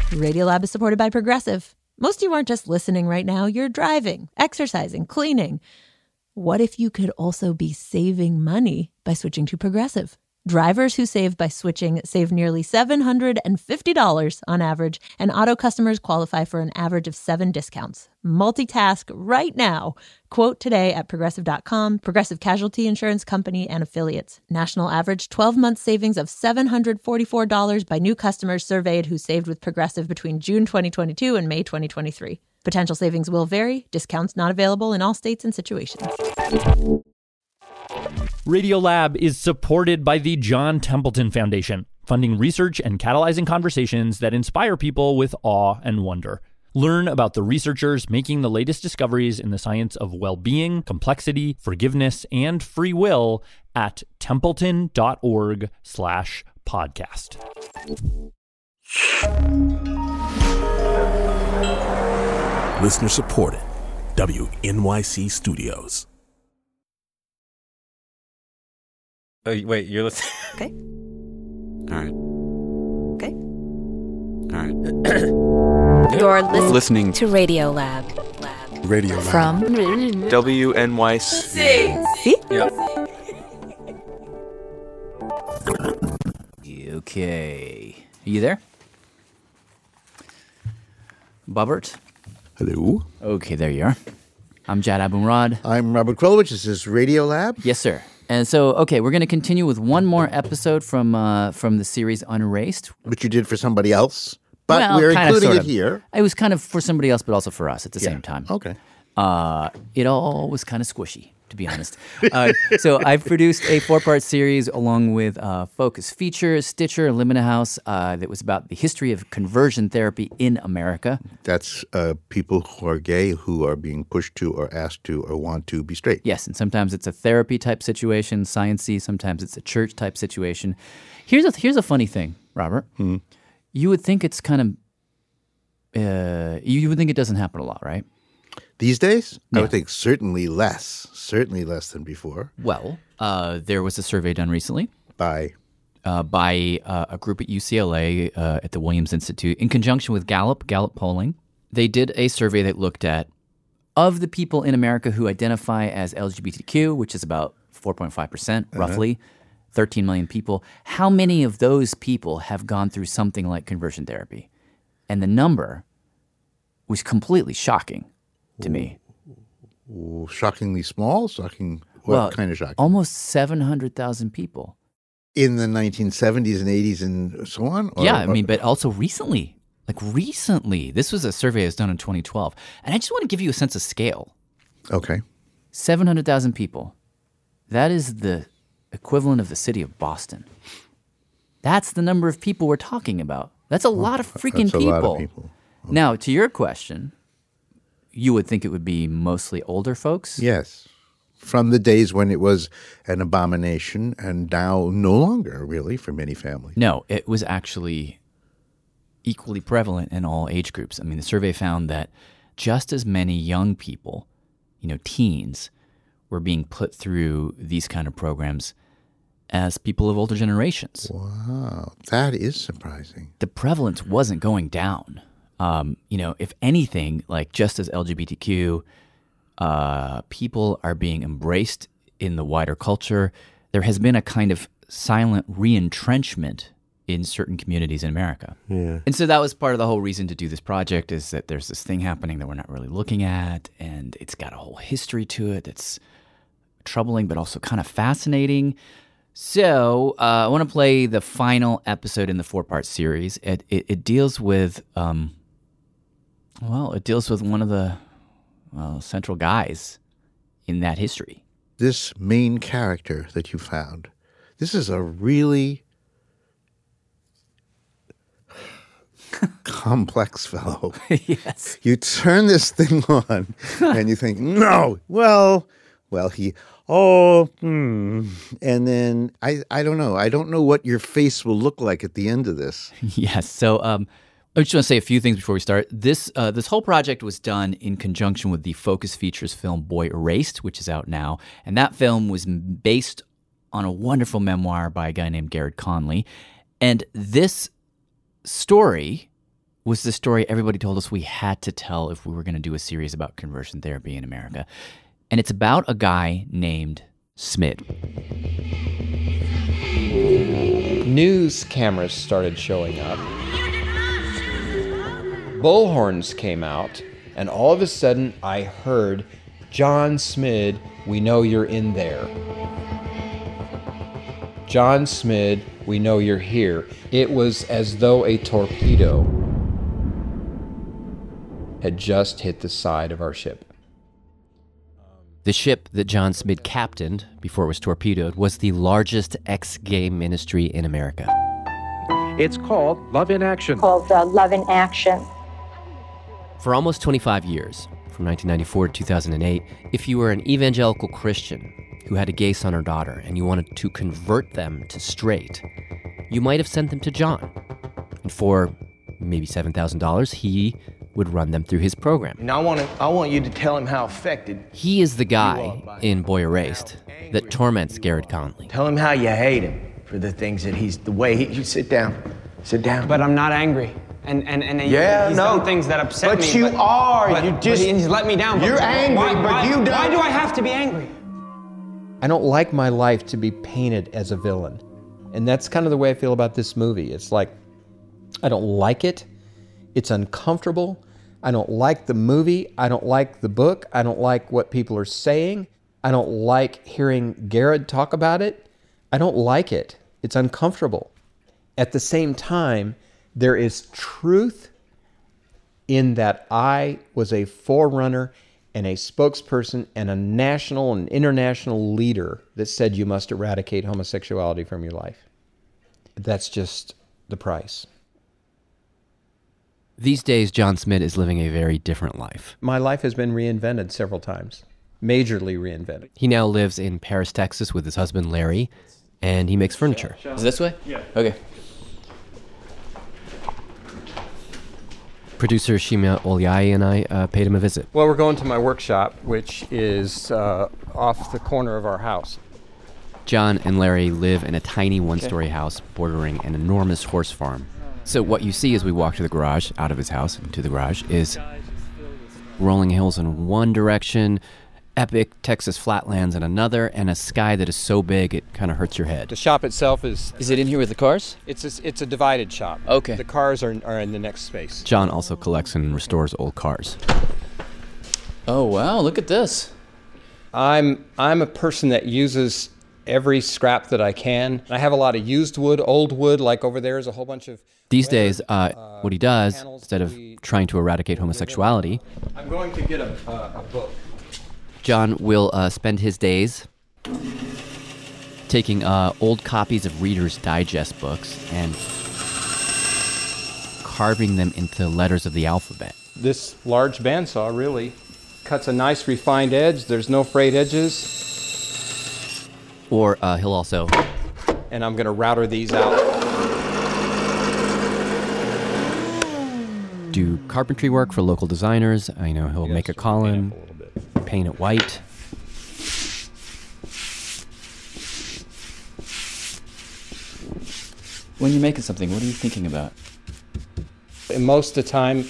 Radiolab is supported by Progressive. Most of you aren't just listening right now. You're driving, exercising, cleaning. What if you could also be saving money by switching to Progressive? Drivers who save by switching save nearly $750 on average, and auto customers qualify for an average of 7 discounts. Multitask right now. Quote today at Progressive.com. Progressive Casualty Insurance Company and Affiliates. National average 12-month savings of $744 by new customers surveyed who saved with Progressive between June 2022 and May 2023. Potential savings will vary. Discounts not available in all states and situations. Radiolab is supported by the John Templeton Foundation, funding research and catalyzing conversations that inspire people with awe and wonder. Learn about the researchers making the latest discoveries in the science of well-being, complexity, forgiveness, and free will at templeton.org/podcast. Listener supported. WNYC Studios. Oh, wait, you're listening? Okay. All right. Okay. All right. You're listening to Radiolab. Radio From WNYC. See? Yep. Okay. Are you there? Bobbert? Hello. Okay, there you are. I'm Jad Abumrad. I'm Robert Krulowicz. This is Radiolab. Yes, sir. And so, okay, we're going to continue with one more episode from the series Unerased. Which you did for somebody else, but Well, we're kind of, including sort it of. here. It was kind of for somebody else, but also for us at the same time. Okay. It all was kind of squishy, to be honest. So I've produced a 4-part series along with Focus Features, Stitcher, and Limina House that was about the history of conversion therapy in America. That's people who are gay who are being pushed to or asked to or want to be straight. Yes, and sometimes it's a therapy type situation, science-y. Sometimes it's a church type situation. Here's a funny thing, Robert. Mm-hmm. You would think it's kind of you would think it doesn't happen a lot, right? These days, Yeah. I would think certainly less than before. Well, there was a survey done recently By by a group at UCLA at the Williams Institute in conjunction with Gallup polling. They did a survey that looked at, of the people in America who identify as LGBTQ, which is about 4.5% roughly, 13 million people, how many of those people have gone through something like conversion therapy? And the number was completely shocking to me. shockingly small, what kind of shocking? Almost 700,000 people. In the 1970s and 80s and so on? But also recently. This was a survey that was done in 2012. And I just want to give you a sense of scale. Okay. 700,000 people. That is the equivalent of the city of Boston. That's the number of people we're talking about. That's a lot of freaking That's people. a lot of people. Okay. Now, to your question, you would think it would be mostly older folks? Yes. From the days when it was an abomination and now no longer, really, for many families. No, it was actually equally prevalent in all age groups. I mean, the survey found that just as many young people, teens, were being put through these kind of programs as people of older generations. Wow, that is surprising. The prevalence wasn't going down. If anything, just as LGBTQ people are being embraced in the wider culture, there has been a kind of silent re-entrenchment in certain communities in America. Yeah. And so that was part of the whole reason to do this project, is that there's this thing happening that we're not really looking at, and it's got a whole history to it that's troubling but also kind of fascinating. So I want to play the final episode in the 4-part series. It deals with, one of the central guys in that history. This main character that you found, this is a really complex fellow. Yes. You turn this thing on and you think, no, and then I don't know. I don't know what your face will look like at the end of this. Yes. So I just want to say a few things before we start. This whole project was done in conjunction with the Focus Features film Boy Erased, which is out now. And that film was based on a wonderful memoir by a guy named Garrett Conley. And this story was the story everybody told us we had to tell if we were going to do a series about conversion therapy in America. And it's about a guy named Smid. News cameras started showing up. Bullhorns came out, and all of a sudden I heard, "John Smid, we know you're in there. John Smid, we know you're here." It was as though a torpedo had just hit the side of our ship. The ship that John Smid captained before it was torpedoed was the largest ex-gay ministry in America. It's called Love in Action. Love in Action. For almost 25 years, from 1994 to 2008, if you were an evangelical Christian who had a gay son or daughter and you wanted to convert them to straight, you might have sent them to John. And for maybe $7,000, he would run them through his program. And I want you to tell him how affected. He is the guy in Boy Erased that torments Garrett Conley. Tell him how you hate him for the things that you sit down. Sit down. But I'm not angry. And he's done things that upset me. But you are. But he's let me down. You're angry, but you don't. Why do I have to be angry? I don't like my life to be painted as a villain. And that's kind of the way I feel about this movie. It's like, I don't like it. It's uncomfortable. I don't like the movie. I don't like the book. I don't like what people are saying. I don't like hearing Garrett talk about it. I don't like it. It's uncomfortable. At the same time, there is truth in that I was a forerunner and a spokesperson and a national and international leader that said you must eradicate homosexuality from your life. That's just the price. These days, John Smid is living a very different life. My life has been reinvented several times, majorly reinvented. He now lives in Paris, Texas with his husband, Larry, and he makes furniture. Is this way? Yeah. Okay. Producer Shima Olyai and I paid him a visit. Well, we're going to my workshop, which is off the corner of our house. John and Larry live in a tiny one-story house bordering an enormous horse farm. So what you see as we walk to the garage, out of his house into the garage, is rolling hills in one direction, epic Texas flatlands in another, and a sky that is so big it kind of hurts your head. The shop itself is... Is it in here with the cars? It's a divided shop. Okay. The cars are in the next space. John also collects and restores old cars. Oh, wow, look at this. I'm a person that uses every scrap that I can. I have a lot of used wood, old wood, like over there is a whole bunch of... These days, what he does, instead of trying to eradicate homosexuality... I'm going to get a book. John will spend his days taking old copies of Reader's Digest books and carving them into letters of the alphabet. This large bandsaw really cuts a nice refined edge. There's no frayed edges. Or he'll also... And I'm going to router these out. Do carpentry work for local designers. I know he'll make a column, paint it white. When you're making something, what are you thinking about? And most of the time,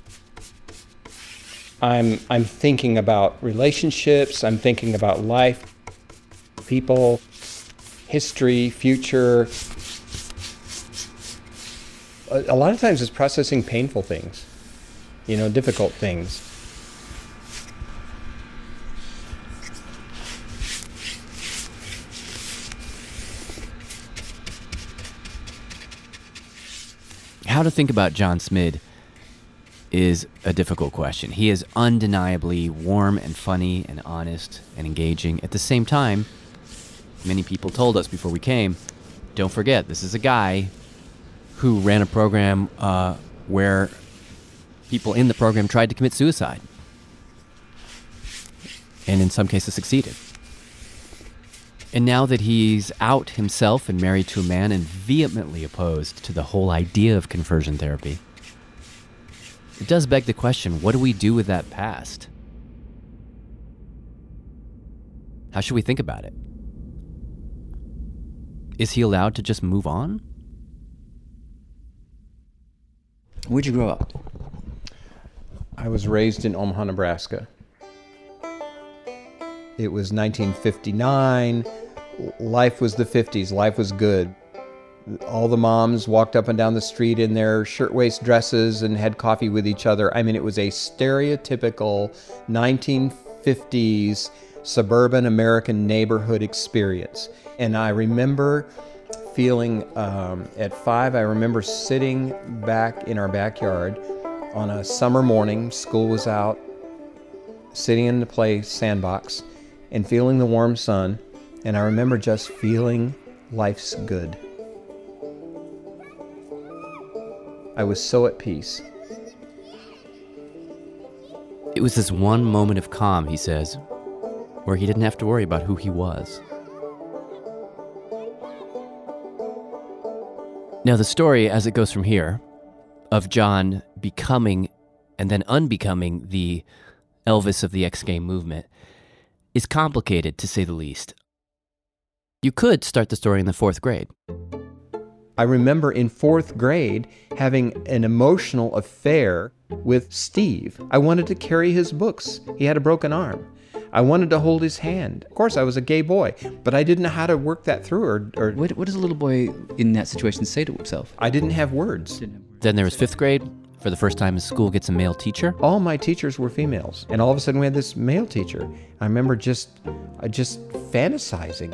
I'm thinking about relationships. I'm thinking about life, people, history, future. A lot of times it's processing painful things, difficult things. How to think about John Smid is a difficult question. He is undeniably warm and funny and honest and engaging. At the same time, many people told us before we came, don't forget, this is a guy who ran a program where people in the program tried to commit suicide. And in some cases succeeded. And now that he's out himself and married to a man and vehemently opposed to the whole idea of conversion therapy, it does beg the question, what do we do with that past? How should we think about it? Is he allowed to just move on? Where'd you grow up? I was raised in Omaha, Nebraska. It was 1959. Life was the 50s. Life was good. All the moms walked up and down the street in their shirtwaist dresses and had coffee with each other. I mean, it was a stereotypical 1950s suburban American neighborhood experience. And I remember feeling, at 5, I remember sitting back in our backyard on a summer morning. School was out, sitting in the play sandbox and feeling the warm sun. And I remember just feeling life's good. I was so at peace. It was this one moment of calm, he says, where he didn't have to worry about who he was. Now, the story, as it goes from here, of John becoming and then unbecoming the Elvis of the X Game movement is complicated, to say the least. You could start the story in the 4th grade. I remember in 4th grade having an emotional affair with Steve. I wanted to carry his books. He had a broken arm. I wanted to hold his hand. Of course, I was a gay boy, but I didn't know how to work that through. Or What does a little boy in that situation say to himself? I didn't have words. Then there was 5th grade. For the first time, his school gets a male teacher. All my teachers were females, and all of a sudden we had this male teacher. I remember just fantasizing,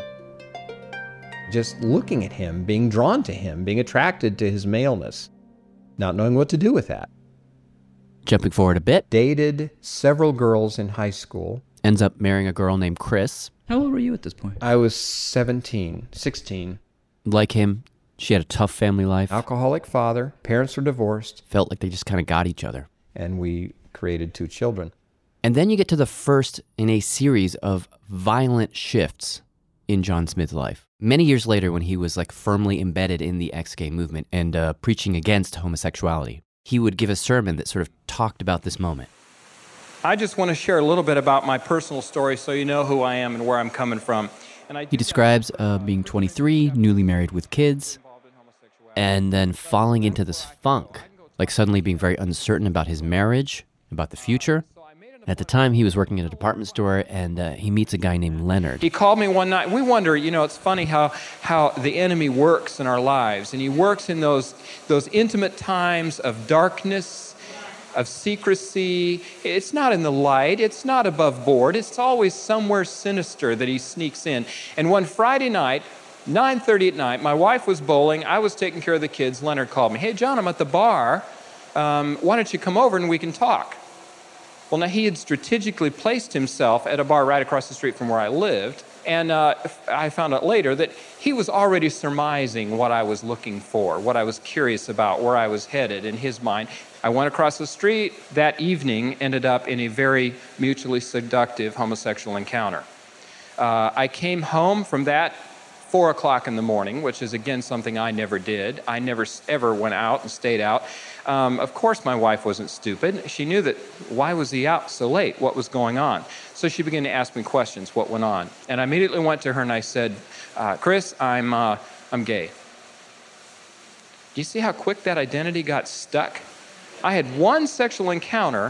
just looking at him, being drawn to him, being attracted to his maleness, not knowing what to do with that. Jumping forward a bit. Dated several girls in high school. Ends up marrying a girl named Chris. How old were you at this point? I was 16. Like him, she had a tough family life. Alcoholic father, parents were divorced. Felt like they just kind of got each other. And we created 2 children. And then you get to the first in a series of violent shifts in John Smith's life. Many years later, when he was firmly embedded in the X Gay movement and preaching against homosexuality, he would give a sermon that sort of talked about this moment. I just want to share a little bit about my personal story so you know who I am and where I'm coming from. He describes being 23, newly married with kids, and then falling into this funk, like suddenly being very uncertain about his marriage, about the future. At the time, he was working at a department store, and he meets a guy named Leonard. He called me one night. We wonder, it's funny how the enemy works in our lives, and he works in those intimate times of darkness, of secrecy. It's not in the light. It's not above board. It's always somewhere sinister that he sneaks in. And one Friday night, 9:30 at night, my wife was bowling. I was taking care of the kids. Leonard called me. Hey, John, I'm at the bar. Why don't you come over and we can talk? Well, now he had strategically placed himself at a bar right across the street from where I lived. And I found out later that he was already surmising what I was looking for, what I was curious about, where I was headed in his mind. I went across the street. That evening ended up in a very mutually seductive homosexual encounter. I came home from that 4 o'clock in the morning, which is, again, something I never did. I never ever went out and stayed out. Of course, my wife wasn't stupid. She knew that, why was he out so late? What was going on? So she began to ask me questions, what went on? And I immediately went to her and I said, Chris, I'm gay. Do you see how quick that identity got stuck? I had one sexual encounter,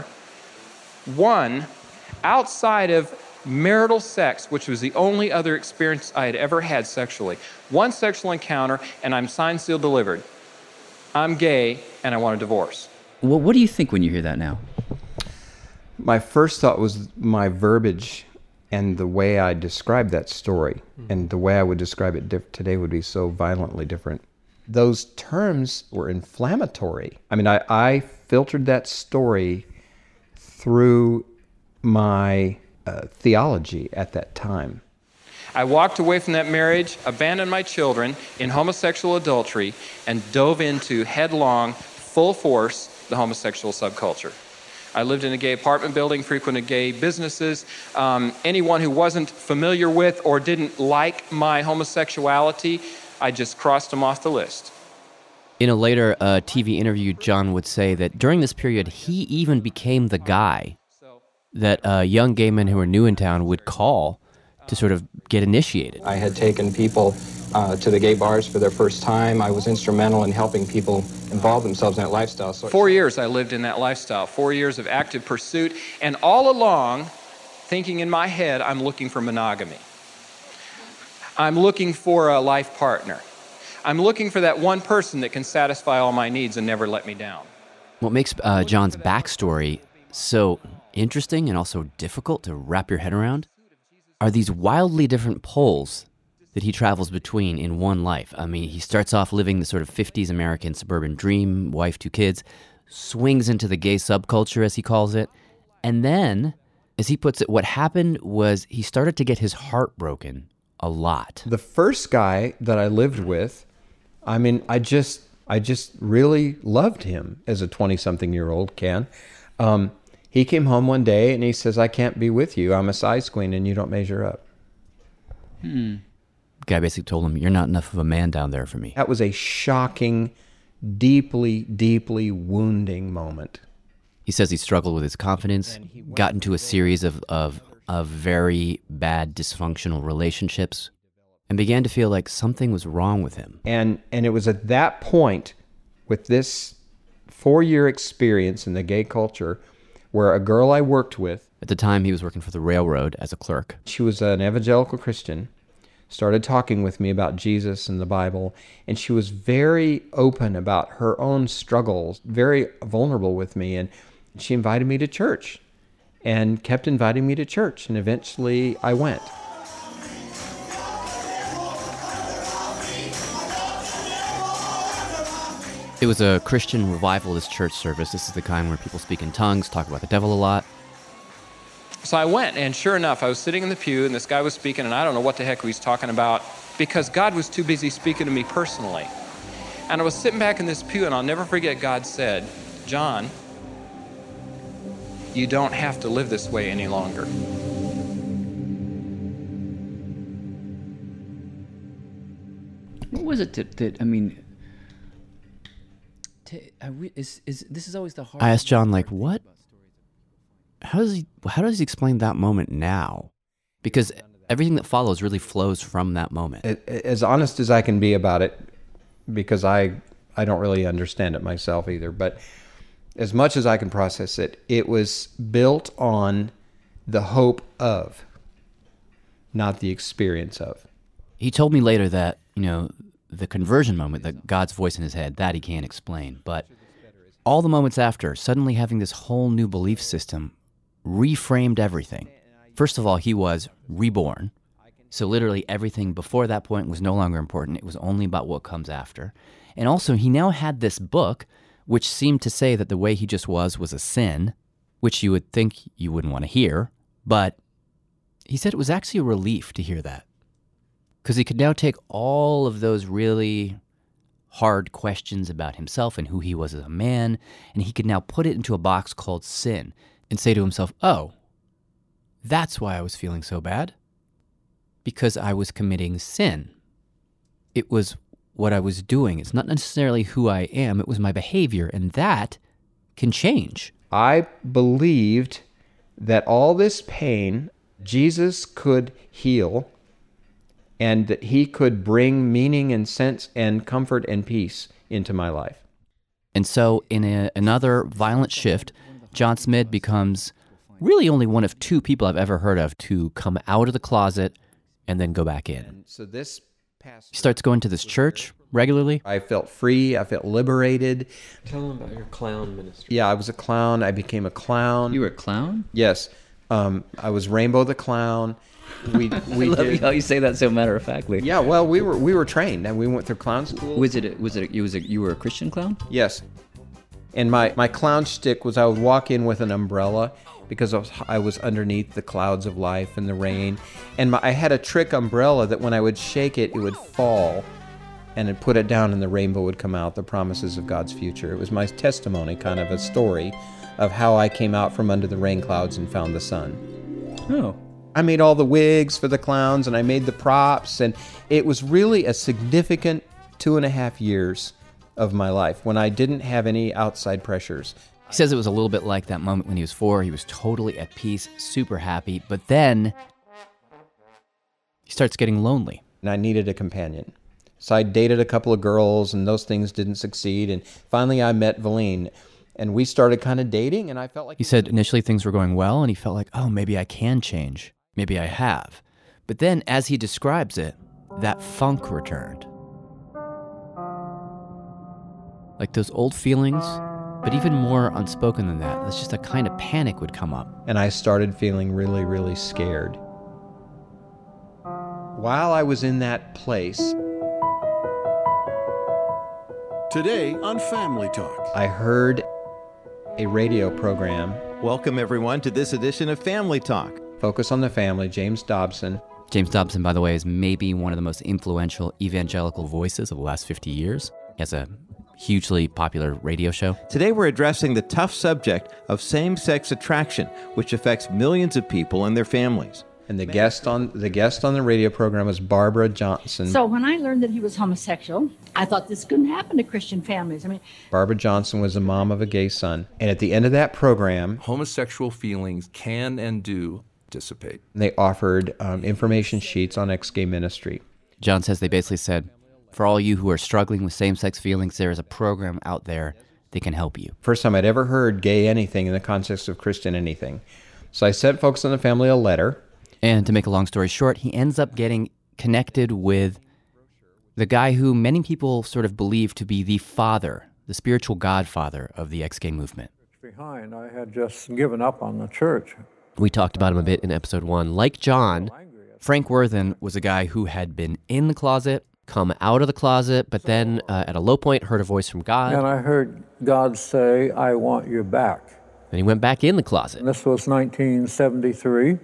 outside of marital sex, which was the only other experience I had ever had sexually. One sexual encounter, and I'm signed, sealed, delivered. I'm gay, and I want a divorce. Well, what do you think when you hear that now? My first thought was my verbiage and the way I described that story, and the way I would describe it today would be so violently different. Those terms were inflammatory. I mean, I filtered that story through my theology at that time. I walked away from that marriage, abandoned my children in homosexual adultery, and dove into headlong, full force, the homosexual subculture. I lived in a gay apartment building, frequented gay businesses. Anyone who wasn't familiar with or didn't like my homosexuality, I just crossed them off the list. In a later TV interview, John would say that during this period, he even became the guy that young gay men who were new in town would call to sort of get initiated. I had taken people to the gay bars for their first time. I was instrumental in helping people involve themselves in that lifestyle. So 4 years I lived in that lifestyle, 4 years of active pursuit, and all along, thinking in my head, I'm looking for monogamy. I'm looking for a life partner. I'm looking for that one person that can satisfy all my needs and never let me down. What makes John's backstory so interesting and also difficult to wrap your head around are these wildly different poles that he travels between in one life. I mean, he starts off living the sort of 50s American suburban dream, wife, 2 kids, swings into the gay subculture, as he calls it, and then, as he puts it, what happened was he started to get his heart broken a lot. The first guy that I lived with, I mean, I just really loved him as a 20-something-year-old can. He came home one day and he says, I can't be with you. I'm a size queen and you don't measure up. Guy basically told him, you're not enough of a man down there for me. That was a shocking, deeply, deeply wounding moment. He says he struggled with his confidence, got into a series of very bad dysfunctional relationships, and began to feel like something was wrong with him. And it was at that point, with this 4-year experience in the gay culture, where a girl I worked with... At the time, he was working for the railroad as a clerk. She was an evangelical Christian, started talking with me about Jesus and the Bible, and she was very open about her own struggles, very vulnerable with me, and she invited me to church, and kept inviting me to church, and eventually I went. It was a Christian revivalist church service. This is the kind where people speak in tongues, talk about the devil a lot. So I went, and sure enough, I was sitting in the pew, and this guy was speaking, and I don't know what the heck he was talking about, because God was too busy speaking to me personally. And I was sitting back in this pew, and I'll never forget God said, John, you don't have to live this way any longer. What was it that I mean... This is always the hard. I asked John, like, what? How does he explain that moment now? Because everything that follows really flows from that moment. As honest as I can be about it, because I don't really understand it myself either, but as much as I can process it, it was built on the hope of, not the experience of. He told me later that, the conversion moment, God's voice in his head, that he can't explain. But all the moments after, suddenly having this whole new belief system reframed everything. First of all, he was reborn. So literally everything before that point was no longer important. It was only about what comes after. And also, he now had this book, which seemed to say that the way he just was a sin, which you would think you wouldn't want to hear. But he said it was actually a relief to hear that. Because he could now take all of those really hard questions about himself and who he was as a man, and he could now put it into a box called sin and say to himself, oh, that's why I was feeling so bad. Because I was committing sin. It was what I was doing. It's not necessarily who I am. It was my behavior, and that can change. I believed that all this pain, Jesus could heal, and that he could bring meaning and sense and comfort and peace into my life. And so in another violent shift, John Smid becomes really only one of 2 people I've ever heard of to come out of the closet and then go back in. And so this past... He starts going to this church regularly. I felt free. I felt liberated. Tell them about your clown ministry. Yeah, I was a clown. I became a clown. You were a clown? Yes. I was Rainbow the Clown. We I love how you say that so matter-of-factly. Yeah, well, we were trained, and we went through clown school. You were a Christian clown? Yes. And my clown shtick was I would walk in with an umbrella because I was underneath the clouds of life and the rain. And I had a trick umbrella that when I would shake it, it would fall. And I'd put it down and the rainbow would come out, the promises of God's future. It was my testimony, kind of a story of how I came out from under the rain clouds and found the sun. Oh. I made all the wigs for the clowns, and I made the props, and it was really a significant 2.5 years of my life when I didn't have any outside pressures. He says it was a little bit like that moment when he was 4. He was totally at peace, super happy, but then he starts getting lonely. And I needed a companion. So I dated a couple of girls, and those things didn't succeed. And finally, I met Valine, and we started kind of dating, and I felt like... He said initially things were going well, and he felt like, oh, maybe I can change. Maybe I have. But then, as he describes it, that funk returned. Like those old feelings, but even more unspoken than that. It's just a kind of panic would come up. And I started feeling really, really scared. While I was in that place... Today on Family Talk, I heard a radio program. Welcome, everyone, to this edition of Family Talk. Focus on the Family, James Dobson. James Dobson, by the way, is maybe one of the most influential evangelical voices of the last 50 years. He has a hugely popular radio show. Today we're addressing the tough subject of same-sex attraction, which affects millions of people and their families. And the guest on the radio program was Barbara Johnson. So when I learned that he was homosexual, I thought this couldn't happen to Christian families. Barbara Johnson was the mom of a gay son. And at the end of that program, homosexual feelings can and do dissipate. They offered information sheets on ex-gay ministry. John says they basically said, for all you who are struggling with same-sex feelings, there is a program out there that can help you. First time I'd ever heard gay anything in the context of Christian anything. So I sent Focus on the Family a letter. And to make a long story short, he ends up getting connected with the guy who many people sort of believe to be the father, the spiritual godfather of the ex-gay movement. Behind, I had just given up on the church. We talked about him a bit in episode 1. Like John, Frank Worthen was a guy who had been in the closet, come out of the closet, but then at a low point heard a voice from God. And I heard God say, I want you back. And he went back in the closet. And this was 1973.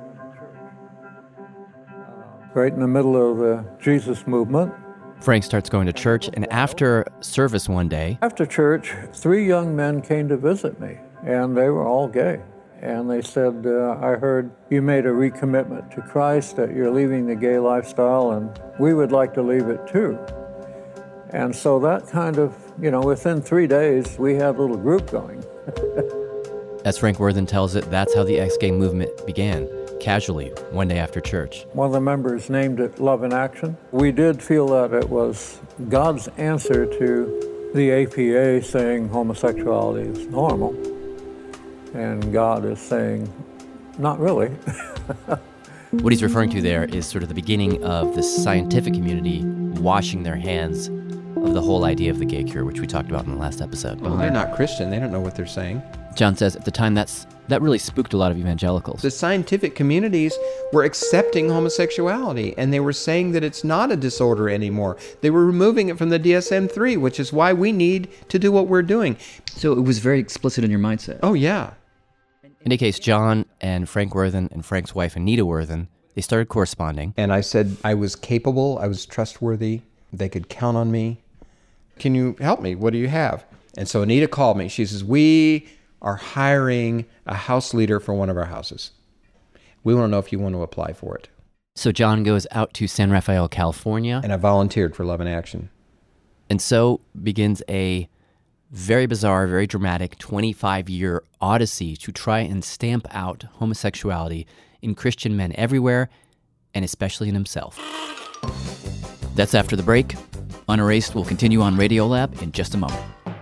Right in the middle of the Jesus movement. Frank starts going to church, and after service one day... After church, 3 young men came to visit me, and they were all gay. And they said, I heard you made a recommitment to Christ, that you're leaving the gay lifestyle, and we would like to leave it too. And so that kind of, within 3 days, we had a little group going. As Frank Worthen tells it, that's how the ex-gay movement began. Casually, one day after church. One of the members named it Love in Action. We did feel that it was God's answer to the APA saying homosexuality is normal. And God is saying, not really. What he's referring to there is sort of the beginning of the scientific community washing their hands of the whole idea of the gay cure, which we talked about in the last episode. Well, they're not Christian. They don't know what they're saying. John says at the time that really spooked a lot of evangelicals. The scientific communities were accepting homosexuality, and they were saying that it's not a disorder anymore. They were removing it from the DSM-3, which is why we need to do what we're doing. So it was very explicit in your mindset. Oh, yeah. In any case, John and Frank Worthen and Frank's wife, Anita Worthen, they started corresponding. And I said I was capable, I was trustworthy, they could count on me. Can you help me? What do you have? And so Anita called me. She says, we are hiring a house leader for one of our houses. We want to know if you want to apply for it. So John goes out to San Rafael, California. And I volunteered for Love in Action. And so begins a very bizarre, very dramatic 25-year odyssey to try and stamp out homosexuality in Christian men everywhere, and especially in himself. That's after the break. Unerased will continue on Radiolab in just a moment.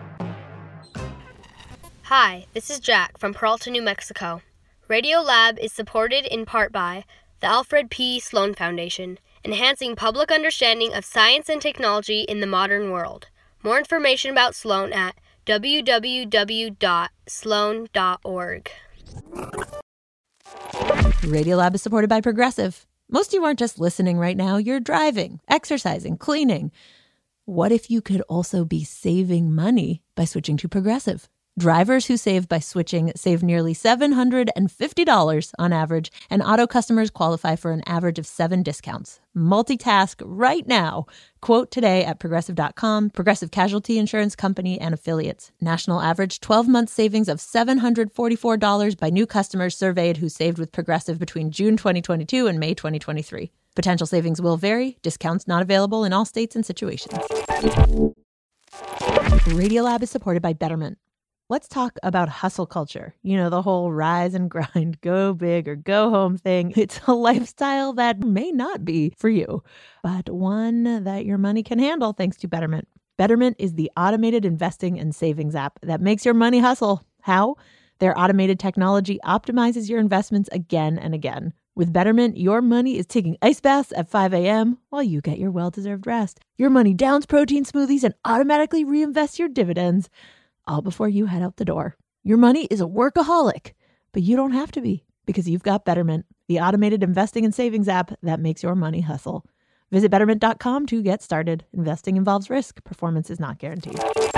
Hi, this is Jack from Peralta, New Mexico. Radiolab is supported in part by the Alfred P. Sloan Foundation, enhancing public understanding of science and technology in the modern world. More information about Sloan at www.sloan.org. Radiolab is supported by Progressive. Most of you aren't just listening right now, you're driving, exercising, cleaning. What if you could also be saving money by switching to Progressive? Drivers who save by switching save nearly $750 on average, and auto customers qualify for an average of 7 discounts. Multitask right now. Quote today at Progressive.com. Progressive Casualty Insurance Company and Affiliates. National average 12-month savings of $744 by new customers surveyed who saved with Progressive between June 2022 and May 2023. Potential savings will vary. Discounts not available in all states and situations. Radiolab is supported by Betterment. let's talk about hustle culture. You know, the whole rise and grind, go big or go home thing. It's a lifestyle that may not be for you, but one that your money can handle thanks to Betterment. Betterment is the automated investing and savings app that makes your money hustle. How? Their automated technology optimizes your investments again and again. With Betterment, your money is taking ice baths at 5 a.m. while you get your well-deserved rest. Your money downs protein smoothies and automatically reinvests your dividends, all before you head out the door. Your money is a workaholic, but you don't have to be, because you've got Betterment, the automated investing and savings app that makes your money hustle. Visit Betterment.com to get started. Investing involves risk. Performance is not guaranteed.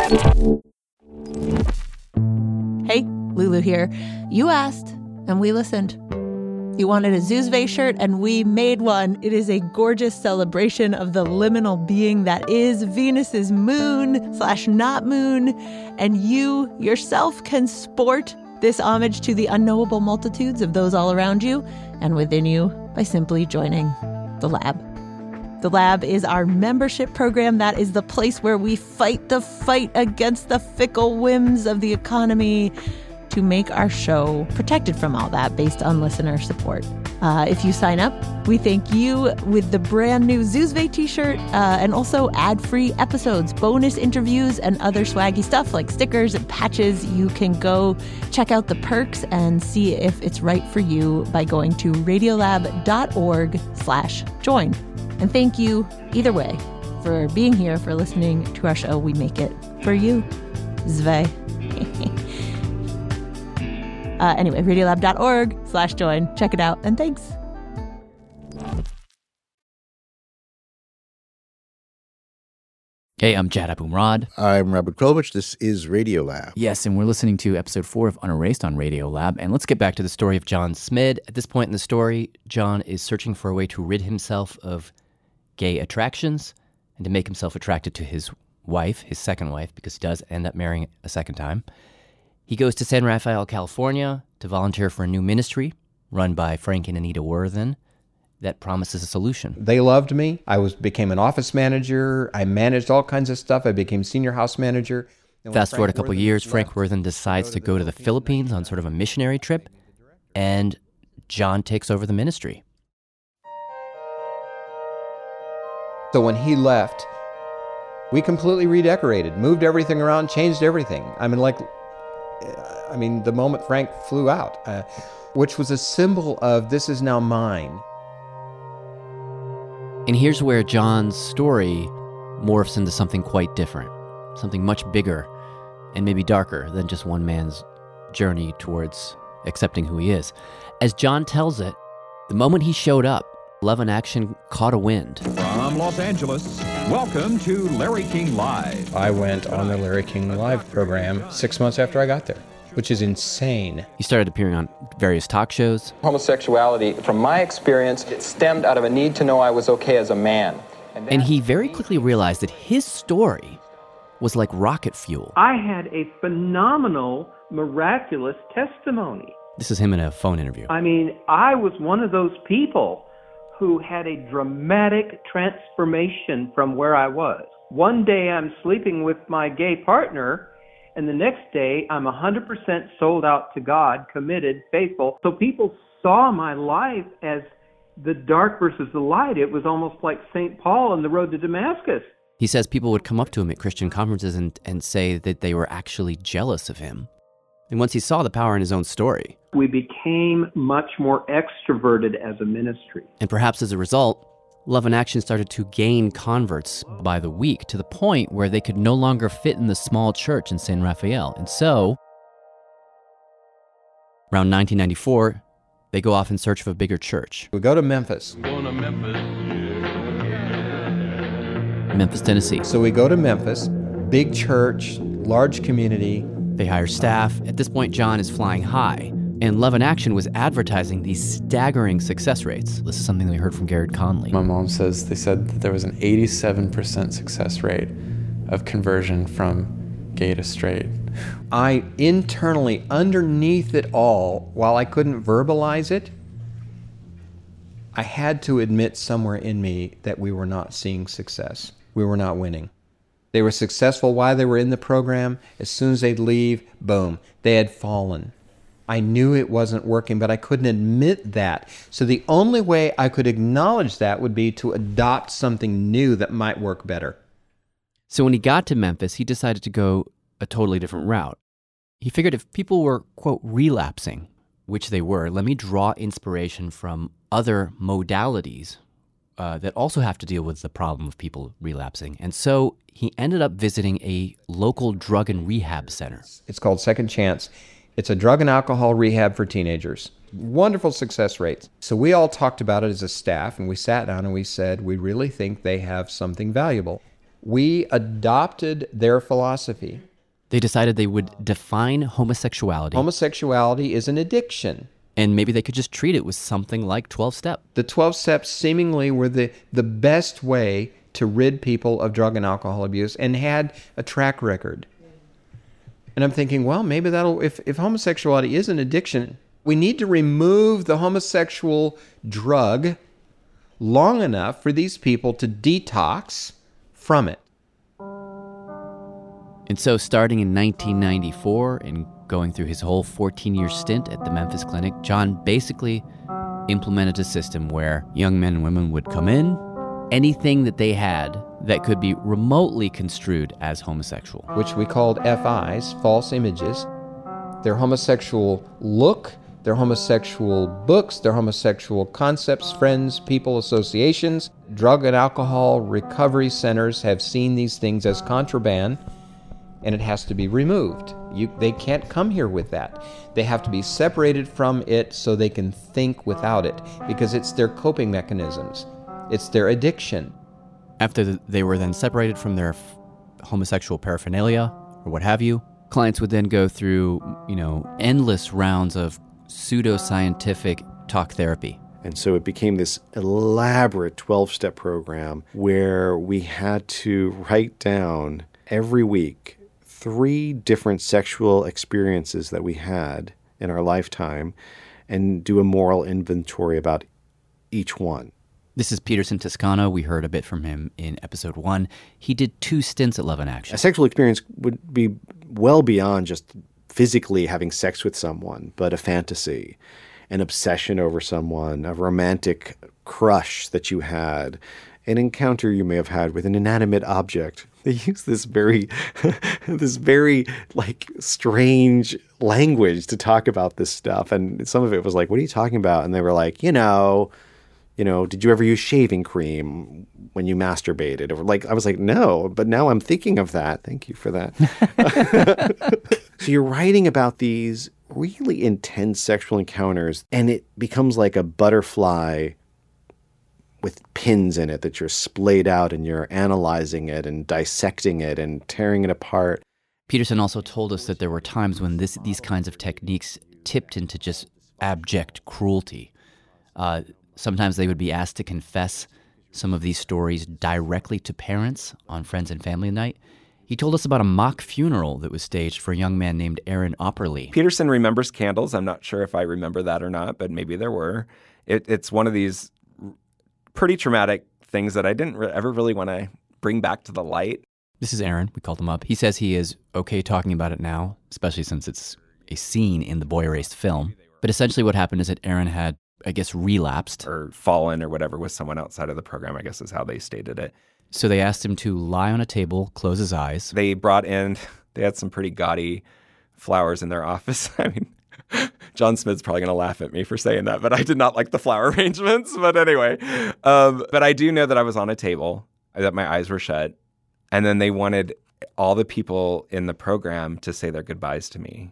Hey, Lulu here. You asked, and we listened. You wanted a Zuzve shirt, and we made one. It is a gorgeous celebration of the liminal being that is Venus's moon/not moon, and you yourself can sport this homage to the unknowable multitudes of those all around you and within you by simply joining the Lab. The Lab is our membership program that is the place where we fight the fight against the fickle whims of the economy to make our show protected from all that based on listener support. If you sign up, we thank you with the brand new Zuzve t-shirt and also ad-free episodes, bonus interviews, and other swaggy stuff like stickers and patches. You can go check out the perks and see if it's right for you by going to radiolab.org/join. And thank you either way for being here, for listening to our show. We make it for you. Zve. Anyway, radiolab.org/join. Check it out, and thanks. Hey, I'm Jad Abumrad. I'm Robert Krulwich. This is Radiolab. Yes, and we're listening to episode 4 of Unerased on Radiolab. And let's get back to the story of John Smid. At this point in the story, John is searching for a way to rid himself of gay attractions and to make himself attracted to his wife, his second wife, because he does end up marrying a second time. He goes to San Rafael, California to volunteer for a new ministry run by Frank and Anita Worthen that promises a solution. They loved me. I became an office manager. I managed all kinds of stuff. I became senior house manager. Fast forward a couple of years, Frank Worthen decides to go to the Philippines on sort of a missionary trip, and John takes over the ministry. So when he left, we completely redecorated, moved everything around, changed everything. The moment Frank flew out, which was a symbol of this is now mine. And here's where John's story morphs into something quite different, something much bigger and maybe darker than just one man's journey towards accepting who he is. As John tells it, the moment he showed up, Love in Action caught a wind. From Los Angeles, welcome to Larry King Live. I went on the Larry King Live program 6 months after I got there, which is insane. He started appearing on various talk shows. Homosexuality, from my experience, it stemmed out of a need to know I was okay as a man. And he very quickly realized that his story was like rocket fuel. I had a phenomenal, miraculous testimony. This is him in a phone interview. I was one of those people who had a dramatic transformation from where I was. One day I'm sleeping with my gay partner, and the next day I'm 100% sold out to God, committed, faithful. So people saw my life as the dark versus the light. It was almost like St. Paul on the road to Damascus. He says people would come up to him at Christian conferences and say that they were actually jealous of him. And once he saw the power in his own story, we became much more extroverted as a ministry. And perhaps as a result, Love in Action started to gain converts by the week to the point where they could no longer fit in the small church in San Rafael. And so, around 1994, they go off in search of a bigger church. We go to Memphis. Memphis, Tennessee. So we go to Memphis, big church, large community. They hire staff. At this point, John is flying high. And Love in Action was advertising these staggering success rates. This is something we heard from Garrett Conley. My mom says they said that there was an 87% success rate of conversion from gay to straight. I internally, underneath it all, while I couldn't verbalize it, I had to admit somewhere in me that we were not seeing success. We were not winning. They were successful while they were in the program. As soon as they'd leave, boom, they had fallen. I knew it wasn't working, but I couldn't admit that. So the only way I could acknowledge that would be to adopt something new that might work better. So when he got to Memphis, he decided to go a totally different route. He figured if people were, quote, relapsing, which they were, let me draw inspiration from other modalities that also have to deal with the problem of people relapsing. And so he ended up visiting a local drug and rehab center. It's called Second Chance. It's a drug and alcohol rehab for teenagers. Wonderful success rates. So we all talked about it as a staff, and we sat down and we said, we really think they have something valuable. We adopted their philosophy. They decided they would define homosexuality. Homosexuality is an addiction. And maybe they could just treat it with something like 12-step. The 12 steps seemingly were the best way to rid people of drug and alcohol abuse, and had a track record. And I'm thinking, well, maybe that'll, if homosexuality is an addiction, we need to remove the homosexual drug long enough for these people to detox from it. And so starting in 1994 and going through his whole 14-year stint at the Memphis Clinic, John basically implemented a system where young men and women would come in, anything that they had that could be remotely construed as homosexual, which we called FIs, false images. Their homosexual look, their homosexual books, their homosexual concepts, friends, people, associations. Drug and alcohol recovery centers have seen these things as contraband, and it has to be removed. They can't come here with that. They have to be separated from it so they can think without it, because it's their coping mechanisms. It's their addiction. After they were then separated from their homosexual paraphernalia or what have you, clients would then go through, endless rounds of pseudoscientific talk therapy. And so it became this elaborate 12-step program where we had to write down every week 3 different sexual experiences that we had in our lifetime and do a moral inventory about each one. This is Peterson Toscano. We heard a bit from him in episode 1. He did 2 stints at Love in Action. A sexual experience would be well beyond just physically having sex with someone, but a fantasy, an obsession over someone, a romantic crush that you had, an encounter you may have had with an inanimate object. They use this very strange language to talk about this stuff. And some of it was like, what are you talking about? And they were like, did you ever use shaving cream when you masturbated? Or I was like, no, but now I'm thinking of that. Thank you for that. So you're writing about these really intense sexual encounters, and it becomes like a butterfly with pins in it that you're splayed out and you're analyzing it and dissecting it and tearing it apart. Peterson also told us that there were times when these kinds of techniques tipped into just abject cruelty. Sometimes they would be asked to confess some of these stories directly to parents on Friends and Family Night. He told us about a mock funeral that was staged for a young man named Aaron Opperly. Peterson remembers candles. I'm not sure if I remember that or not, but maybe there were. It's one of these pretty traumatic things that I didn't ever really want to bring back to the light. This is Aaron. We called him up. He says he is okay talking about it now, especially since it's a scene in the Boy Erased film. But essentially what happened is that Aaron had, I guess, relapsed. Or fallen or whatever with someone outside of the program, I guess is how they stated it. So they asked him to lie on a table, close his eyes. They had some pretty gaudy flowers in their office. I mean, John Smith's probably going to laugh at me for saying that, but I did not like the flower arrangements. But anyway, but I do know that I was on a table, that my eyes were shut, and then they wanted all the people in the program to say their goodbyes to me.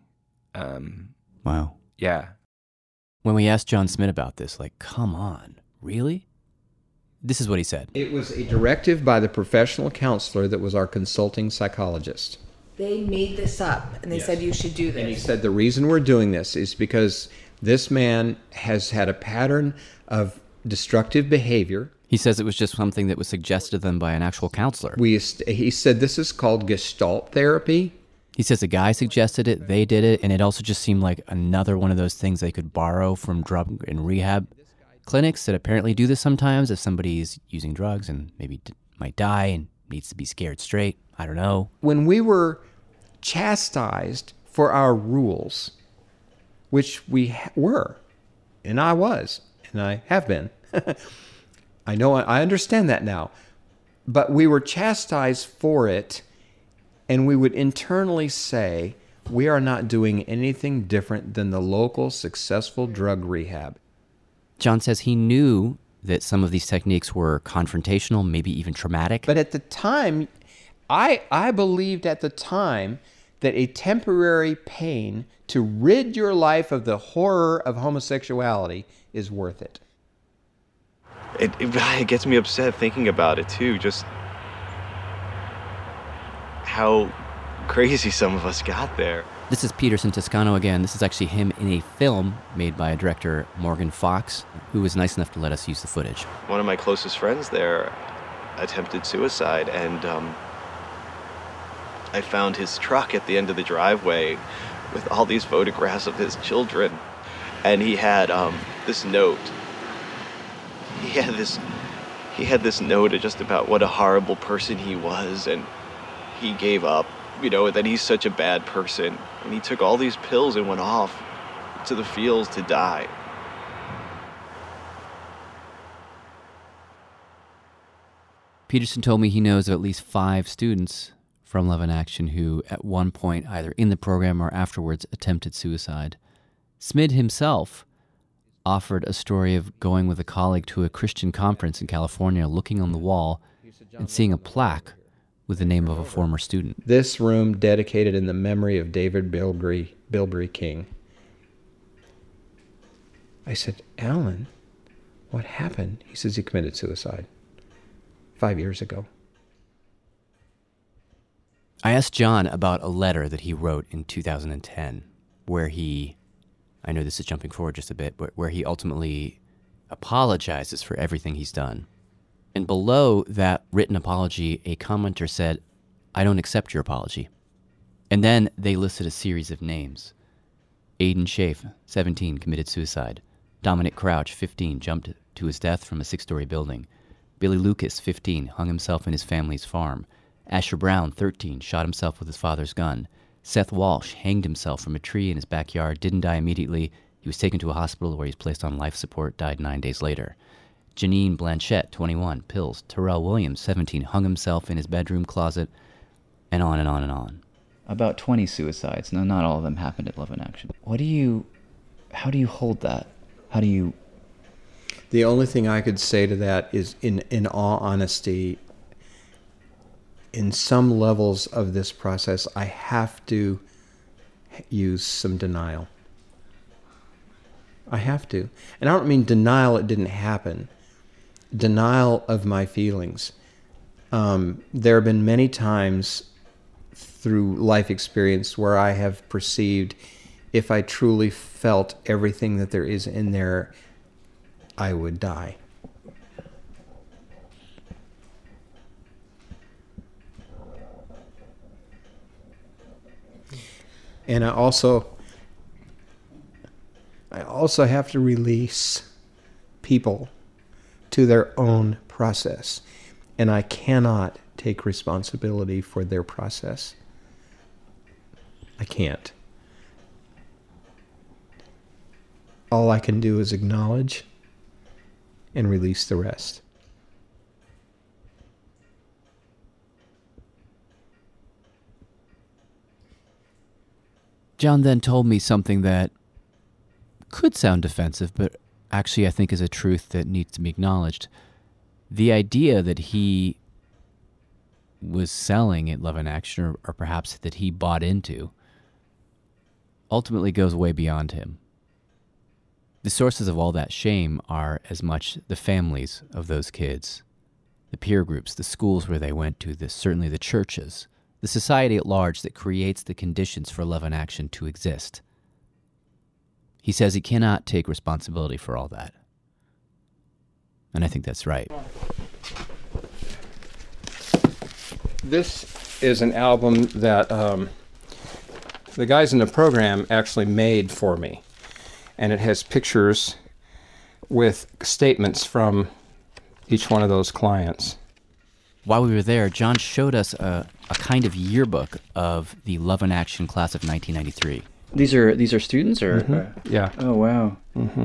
Wow. Yeah. When we asked John Smith about this, come on, really? This is what he said. It was a directive by the professional counselor that was our consulting psychologist. They made this up, and they said you should do this. And he said the reason we're doing this is because this man has had a pattern of destructive behavior. He says it was just something that was suggested to them by an actual counselor. He said this is called Gestalt therapy. He says a guy suggested it, they did it, and it also just seemed like another one of those things they could borrow from drug and rehab clinics that apparently do this sometimes if somebody's using drugs and maybe might die and needs to be scared straight. I don't know. When we were chastised for our rules, which we were, and I was, and I have been. I know, I understand that now. But we were chastised for it, and we would internally say, we are not doing anything different than the local successful drug rehab. John says he knew that some of these techniques were confrontational, maybe even traumatic. But at the time, I believed at the time that a temporary pain to rid your life of the horror of homosexuality is worth it. It gets me upset thinking about it, too. Just how crazy some of us got there. This is Peterson Toscano again. This is actually him in a film made by director Morgan Fox, who was nice enough to let us use the footage. One of my closest friends there attempted suicide, and I found his truck at the end of the driveway with all these photographs of his children. And he had this note. He had this note just about what a horrible person he was, and he gave up, that he's such a bad person. And he took all these pills and went off to the fields to die. Peterson told me he knows of at least 5 students from Love in Action who at one point, either in the program or afterwards, attempted suicide. Smid himself offered a story of going with a colleague to a Christian conference in California, looking on the wall and seeing a plaque with the name of a former student. This room dedicated in the memory of David Bilbrey King. I said, Alan, what happened? He says he committed suicide 5 years ago. I asked John about a letter that he wrote in 2010 where he, I know this is jumping forward just a bit, but where he ultimately apologizes for everything he's done. And below that written apology, a commenter said, I don't accept your apology. And then they listed a series of names. Aiden Schaaf, 17, committed suicide. Dominic Crouch, 15, jumped to his death from a 6-story building. Billy Lucas, 15, hung himself in his family's farm. Asher Brown, 13, shot himself with his father's gun. Seth Walsh hanged himself from a tree in his backyard, didn't die immediately. He was taken to a hospital where he was placed on life support, died 9 days later. Janine Blanchette, 21, pills. Terrell Williams, 17, hung himself in his bedroom closet, and on and on and on. About 20 suicides. Now, not all of them happened at Love in Action. How do you hold that? How do you... The only thing I could say to that is, in all honesty, in some levels of this process, I have to use some denial. I have to. And I don't mean denial it didn't happen. Denial of my feelings. There have been many times through life experience where I have perceived if I truly felt everything that there is in there, I would die. And I also have to release people to their own process. And I cannot take responsibility for their process. I can't. All I can do is acknowledge and release the rest. John then told me something that could sound defensive, but actually I think is a truth that needs to be acknowledged. The idea that he was selling at Love in Action, or perhaps that he bought into, ultimately goes way beyond him. The sources of all that shame are as much the families of those kids, the peer groups, the schools where they went to, certainly the churches, the society at large that creates the conditions for Love in Action to exist. He says he cannot take responsibility for all that. And I think that's right. This is an album that the guys in the program actually made for me. And it has pictures with statements from each one of those clients. While we were there, John showed us a kind of yearbook of the Love in Action class of 1993. These are students, or yeah. Oh wow. Mm-hmm.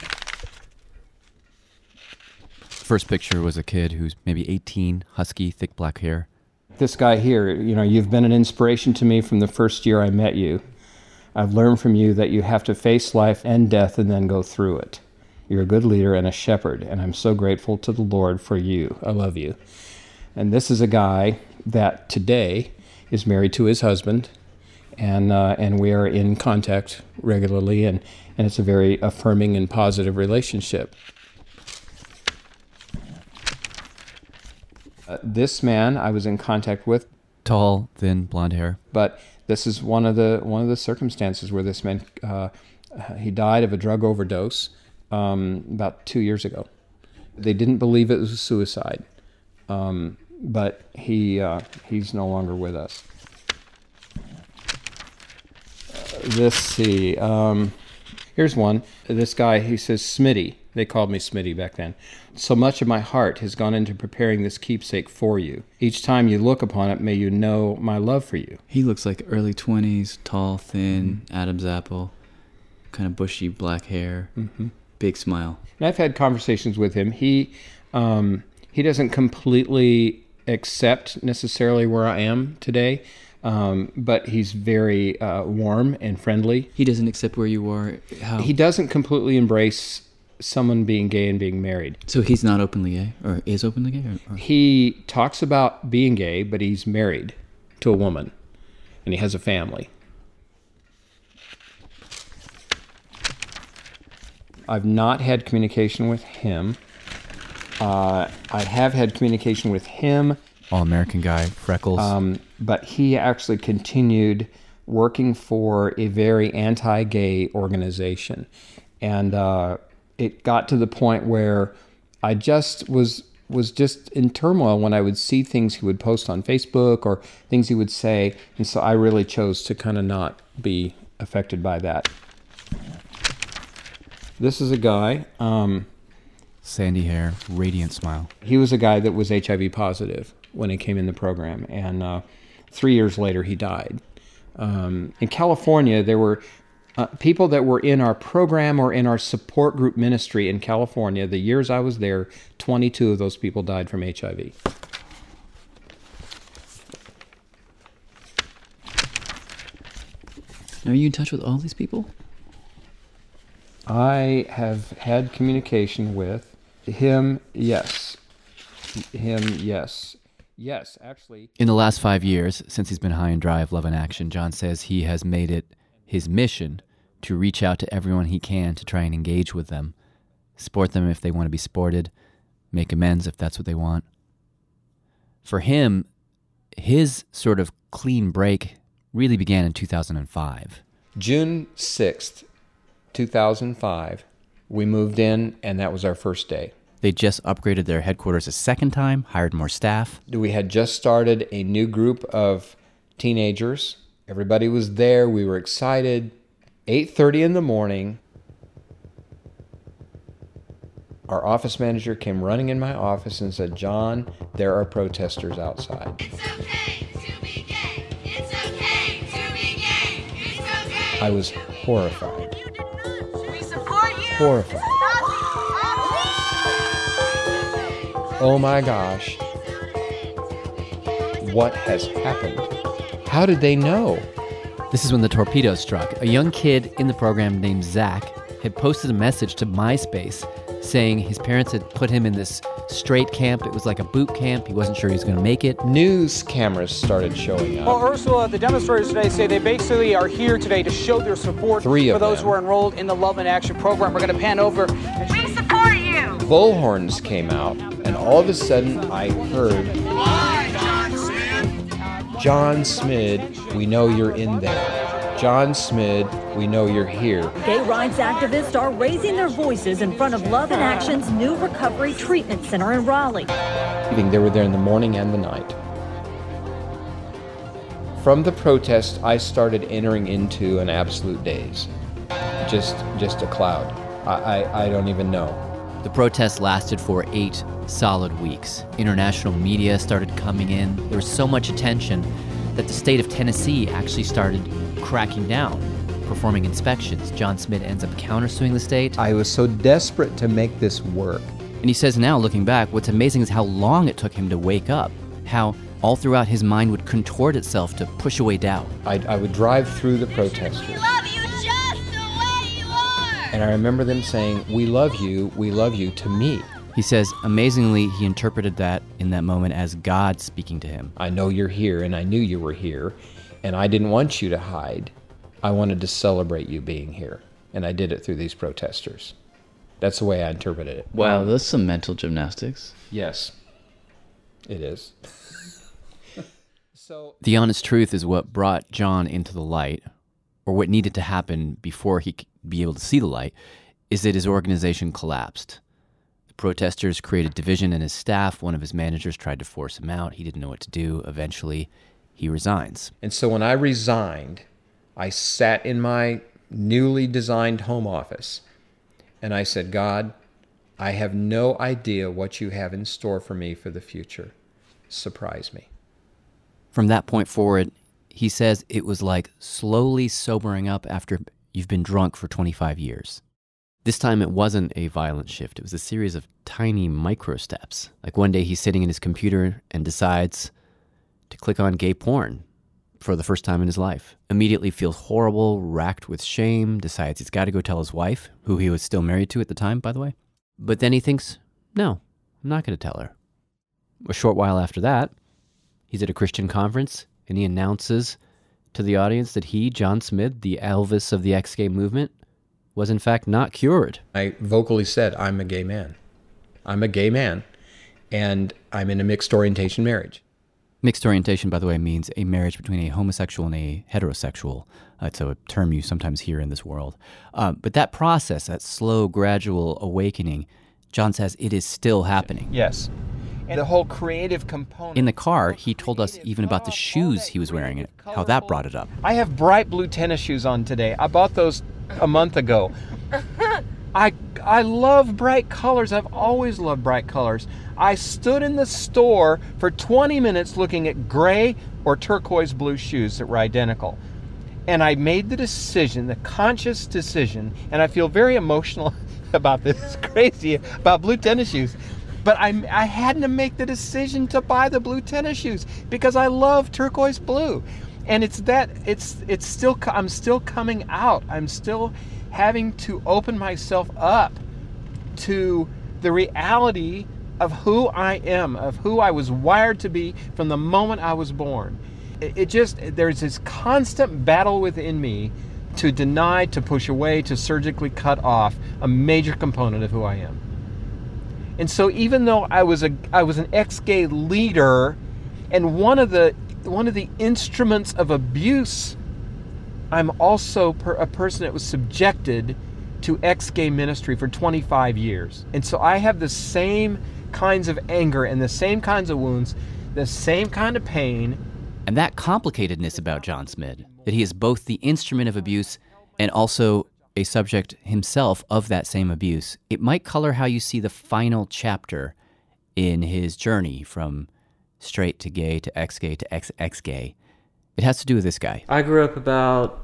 First picture was a kid who's maybe 18, husky, thick black hair. This guy here, you've been an inspiration to me from the first year I met you. I've learned from you that you have to face life and death and then go through it. You're a good leader and a shepherd, and I'm so grateful to the Lord for you. I love you. And this is a guy that today is married to his husband, and we are in contact regularly, and it's a very affirming and positive relationship. This man I was in contact with. Tall, thin, blonde hair. But this is one of the circumstances where this man, he died of a drug overdose about 2 years ago. They didn't believe it was suicide, but he's no longer with us. Let's see. Here's one. This guy, he says, Smitty. They called me Smitty back then. So much of my heart has gone into preparing this keepsake for you. Each time you look upon it, may you know my love for you. He looks like early 20s, tall, thin, Adam's apple, kind of bushy black hair, big smile. And I've had conversations with him. He doesn't completely accept necessarily where I am today, but he's very warm and friendly. He doesn't accept where you are? How? He doesn't completely embrace someone being gay and being married. So he's not openly gay, or is openly gay? Or? He talks about being gay, but he's married to a woman, and he has a family. I've not had communication with him. I have had communication with him. All-American guy, freckles. But he actually continued working for a very anti-gay organization. And it got to the point where I just was just in turmoil when I would see things he would post on Facebook or things he would say. And so I really chose to kind of not be affected by that. This is a guy. Sandy hair, radiant smile. He was a guy that was HIV positive when he came in the program. And 3 years later, he died. In California, there were people that were in our program or in our support group ministry in California. The years I was there, 22 of those people died from HIV. Are you in touch with all these people? I have had communication with him, yes. Him, yes. Yes, actually. In the last 5 years, since he's been high and dry of Love in Action, John says he has made it his mission to reach out to everyone he can to try and engage with them, support them if they want to be supported, make amends if that's what they want. For him, his sort of clean break really began in 2005. June 6th, 2005, we moved in, and that was our first day. They just upgraded their headquarters a second time, hired more staff. We had just started a new group of teenagers. Everybody was there. We were excited. 8:30 in the morning, our office manager came running in my office and said, "John, there are protesters outside." It's okay to be gay. It's okay to be gay. It's okay. I was horrified. We support you. Horrified. Oh my gosh. What has happened? How did they know? This is when the torpedo struck. A young kid in the program named Zach had posted a message to MySpace saying his parents had put him in this straight camp. It was like a boot camp. He wasn't sure he was going to make it. News cameras started showing up. Well, Ursula, the demonstrators today say they basically are here today to show their support for those who are enrolled in the Love in Action program. We're going to pan over. We support you! Bullhorns came out, and all of a sudden I heard, John Smid, we know you're in there. John Smid, we know you're here. Gay rights activists are raising their voices in front of Love in Action's new recovery treatment center in Raleigh. They were there in the morning and the night. From the protest, I started entering into an absolute daze. Just a cloud. I don't even know. The protests lasted for 8 solid weeks. International media started coming in. There was so much attention that the state of Tennessee actually started cracking down, performing inspections. John Smith ends up countersuing the state. I was so desperate to make this work. And he says now, looking back, what's amazing is how long it took him to wake up, how all throughout his mind would contort itself to push away doubt. I would drive through the protesters. We love you just the way you are. And I remember them saying, we love you, to me. He says, amazingly, he interpreted that in that moment as God speaking to him. I know you're here, and I knew you were here, and I didn't want you to hide. I wanted to celebrate you being here, and I did it through these protesters. That's the way I interpreted it. Wow, that's some mental gymnastics. Yes, it is. The honest truth is what brought John into the light, or what needed to happen before he could be able to see the light, is that his organization collapsed. The protesters created division in his staff. One of his managers tried to force him out. He didn't know what to do. Eventually, he resigns. And so when I resigned, I sat in my newly designed home office, and I said, God, I have no idea what you have in store for me for the future. Surprise me. From that point forward, he says it was like slowly sobering up after you've been drunk for 25 years. This time it wasn't a violent shift. It was a series of tiny micro steps. Like one day he's sitting in his computer and decides to click on gay porn for the first time in his life. Immediately feels horrible, racked with shame, decides he's got to go tell his wife, who he was still married to at the time, by the way. But then he thinks, no, I'm not going to tell her. A short while after that, he's at a Christian conference, and he announces to the audience that he, John Smith, the Elvis of the ex-gay movement, was in fact not cured. I vocally said, I'm a gay man. I'm a gay man, and I'm in a mixed orientation marriage. Mixed orientation, by the way, means a marriage between a homosexual and a heterosexual. It's a term you sometimes hear in this world. But that process, that slow, gradual awakening, John says it is still happening. Yes. And the whole creative component. In the car, he told us even about the shoes he was wearing and how that brought it up. I have bright blue tennis shoes on today. I bought those a month ago. I love bright colors. I've always loved bright colors. I stood in the store for 20 minutes looking at gray or turquoise blue shoes that were identical. And I made the decision, the conscious decision, and I feel very emotional about this. It's crazy about blue tennis shoes. But I had to make the decision to buy the blue tennis shoes because I love turquoise blue. And I'm still coming out. I'm still having to open myself up to the reality of who I am, of who I was wired to be from the moment I was born. There's this constant battle within me to deny, to push away, to surgically cut off a major component of who I am. And so even though I was an ex-gay leader and one of the instruments of abuse, I'm also a person that was subjected to ex-gay ministry for 25 years. And so I have the same kinds of anger and the same kinds of wounds, the same kind of pain. And that complicatedness about John Smith, that he is both the instrument of abuse and also a subject himself of that same abuse, it might color how you see the final chapter in his journey from straight to gay to ex-gay to ex-ex-gay. It has to do with this guy. I grew up about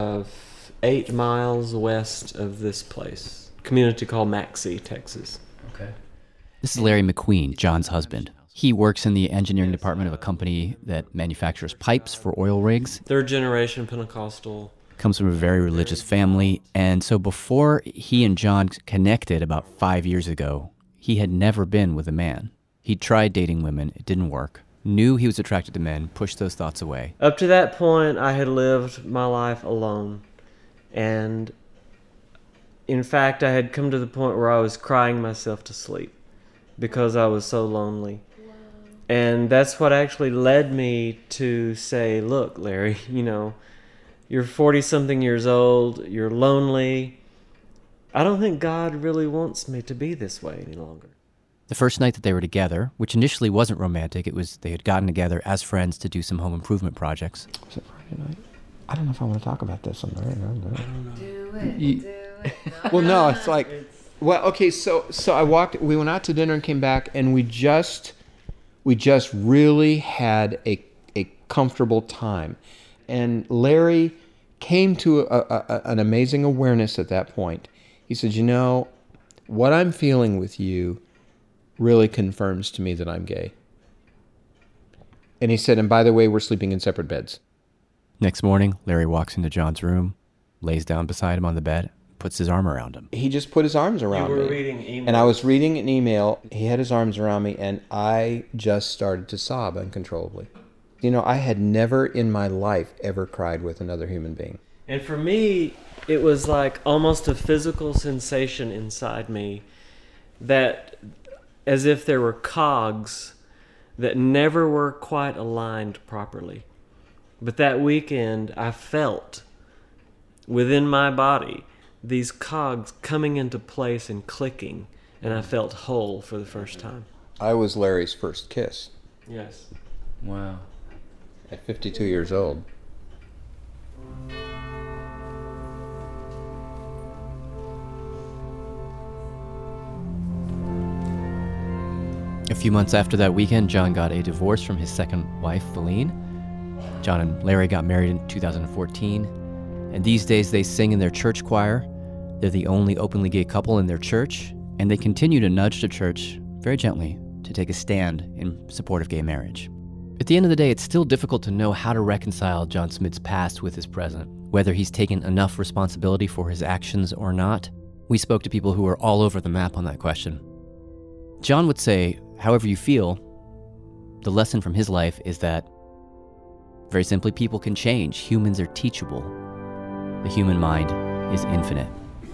8 miles west of this place, community called Maxey, Texas. Okay. This is Larry McQueen, John's husband. He works in the engineering department of a company that manufactures pipes for oil rigs. Third generation Pentecostal. Comes from a very religious family. And so before he and John connected about 5 years ago, he had never been with a man. He tried dating women. It didn't work. Knew he was attracted to men, pushed those thoughts away. Up to that point, I had lived my life alone. And in fact, I had come to the point where I was crying myself to sleep because I was so lonely. Wow. And that's what actually led me to say, look, Larry, you're 40-something years old, you're lonely. I don't think God really wants me to be this way any longer. The first night that they were together, which initially wasn't romantic, it was they had gotten together as friends to do some home improvement projects. Was it Friday night? I don't know if I want to talk about this on the radio. Do it. Well, no, it's like Well, okay, so we went out to dinner and came back, and we just really had a comfortable time. And Larry came to an amazing awareness at that point. He said, you know, what I'm feeling with you really confirms to me that I'm gay. And he said, and by the way, we're sleeping in separate beds. Next morning, Larry walks into John's room, lays down beside him on the bed, puts his arm around him. He just put his arms around me. You were reading emails. And I was reading an email. He had his arms around me, and I just started to sob uncontrollably. You know, I had never in my life ever cried with another human being. And for me, it was like almost a physical sensation inside me that as if there were cogs that never were quite aligned properly. But that weekend, I felt within my body these cogs coming into place and clicking, and I felt whole for the first time. I was Larry's first kiss. Yes. Wow. At 52 years old. A few months after that weekend, John got a divorce from his second wife, Feline. John and Larry got married in 2014, and these days they sing in their church choir. They're the only openly gay couple in their church, and they continue to nudge the church very gently to take a stand in support of gay marriage. At the end of the day, it's still difficult to know how to reconcile John Smid's past with his present, whether he's taken enough responsibility for his actions or not. We spoke to people who are all over the map on that question. John would say, however you feel, the lesson from his life is that, very simply, people can change. Humans are teachable. The human mind is infinite.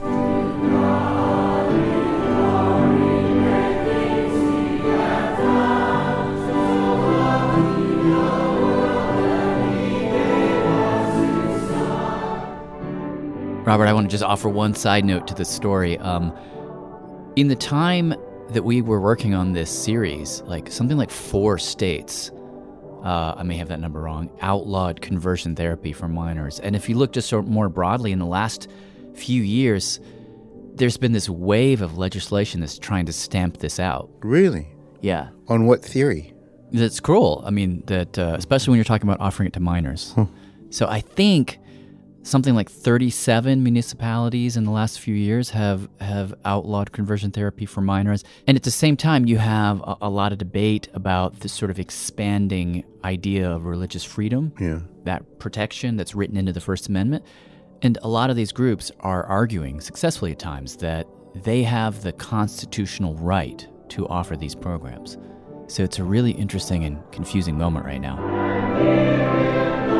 Robert, I want to just offer one side note to this story. In the time that we were working on this series, something like 4 states, I may have that number wrong, outlawed conversion therapy for minors. And if you look just more broadly, in the last few years, there's been this wave of legislation that's trying to stamp this out. Really? Yeah. On what theory? That's cruel. I mean, that especially when you're talking about offering it to minors. So I think something like 37 municipalities in the last few years have outlawed conversion therapy for minors. And at the same time, you have a lot of debate about this sort of expanding idea of religious freedom, that protection that's written into the First Amendment. And a lot of these groups are arguing, successfully at times, that they have the constitutional right to offer these programs. So it's a really interesting and confusing moment right now.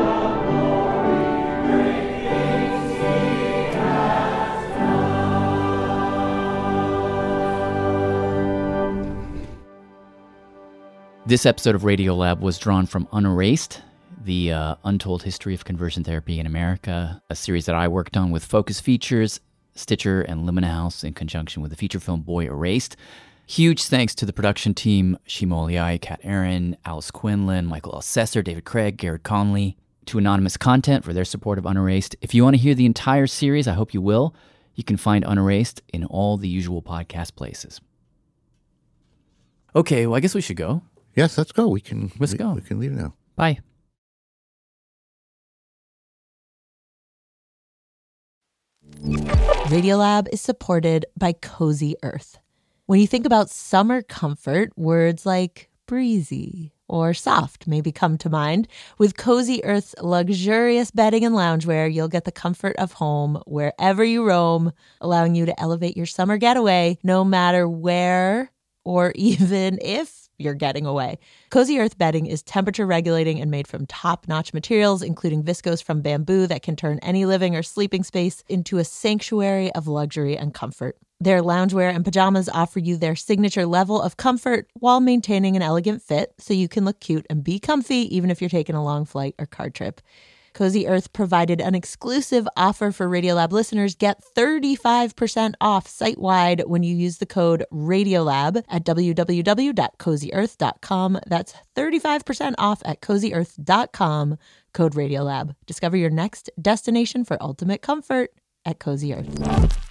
This episode of Radiolab was drawn from Unerased, the untold history of conversion therapy in America, a series that I worked on with Focus Features, Stitcher, and Limina House in conjunction with the feature film Boy Erased. Huge thanks to the production team, Shima Oliai, Kat Aaron, Alice Quinlan, Michael L. Sesser, David Craig, Garrett Conley, to Anonymous Content for their support of Unerased. If you want to hear the entire series, I hope you will. You can find Unerased in all the usual podcast places. Okay, well, I guess we should go. Yes, let's go. Let's go. We can leave now. Bye. Radiolab is supported by Cozy Earth. When you think about summer comfort, words like breezy or soft maybe come to mind. With Cozy Earth's luxurious bedding and loungewear, you'll get the comfort of home wherever you roam, allowing you to elevate your summer getaway no matter where or even if you're getting away. Cozy Earth bedding is temperature regulating and made from top-notch materials, including viscose from bamboo that can turn any living or sleeping space into a sanctuary of luxury and comfort. Their loungewear and pajamas offer you their signature level of comfort while maintaining an elegant fit, so you can look cute and be comfy even if you're taking a long flight or car trip. Cozy Earth provided an exclusive offer for Radiolab listeners. Get 35% off site-wide when you use the code RADIOLAB at www.cozyearth.com. That's 35% off at cozyearth.com, code RADIOLAB. Discover your next destination for ultimate comfort at Cozy Earth.